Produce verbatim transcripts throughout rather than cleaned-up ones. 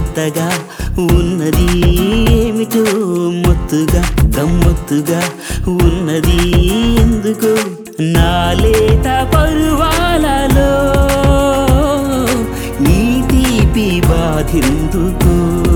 కొత్తగా ఉన్నది ఏమిటో మొత్తుగా గమ్మత్తుగా ఉన్నది ఎందుకో నా లేత పరువాలలో ఈ తీపి బాధెందుకో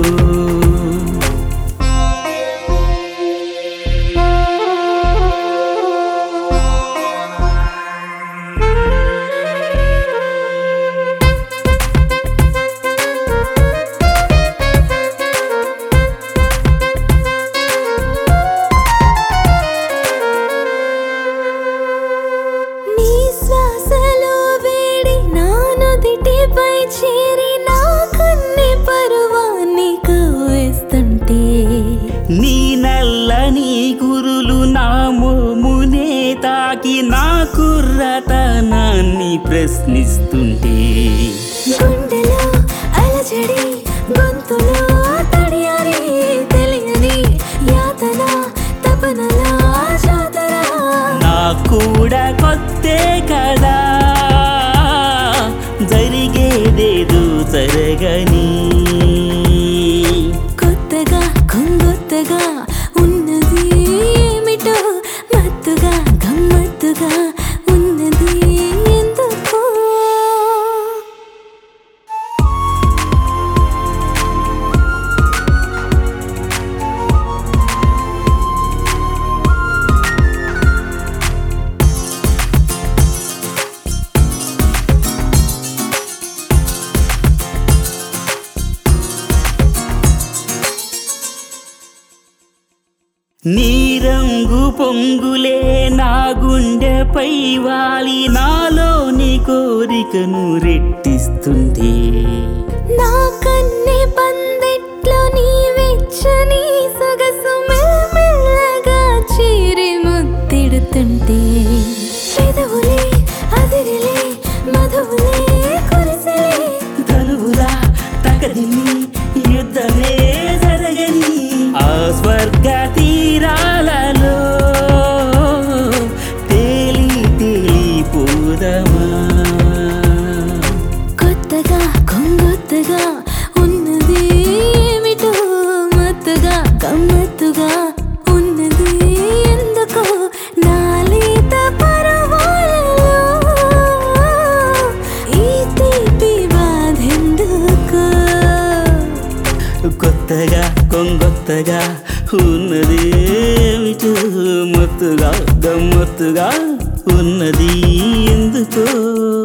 నీ నల్లని గురులు నా మోమునే తాకి నా కుర్రతనాన్ని ప్రశ్నిస్తుంటే గుండెలో అలజడి గొంతులో తడియారి తెలియని యాతన తపనలా జాతర నా కూడా కొత్తే కదా జరిగేదేదో జరగని కొత్తగా కొంగొత్తగా ఉన్నది ఏమిటో మత్తుగా గమ్మత్తుగా ఉన్నది ఎందుకో నీ రంగు పొంగులే నా గుండెపై వాలి నాలోని కోరికను రెట్టిస్తుంటే నా కన్నె పందిట్లో నీ వెచ్చని సొగసు మెల్లమెల్లగా చీరి ముద్దిడుతుంటే పెదవులే అదిరిలే మధువులే కురిసెలే తనువులా తకదిని యుద్ధమే జరగని ఆ స్వర్గ తీరాలలో తేలి తేలిపోదమా కొత్తగా కొంగొత్తగా ఉన్నది ఏమిటో మత్తుగా గమ్మత్తుగా ఉన్నది ఎందుకో నా లేత పరవాలలో ఈ తీపి బాధెందుకో కొత్తగా కొంగొత్తగా ఉన్నది ఏమిటో మత్తుగా గమ్మత్తుగా ఉన్నది ఎందుకో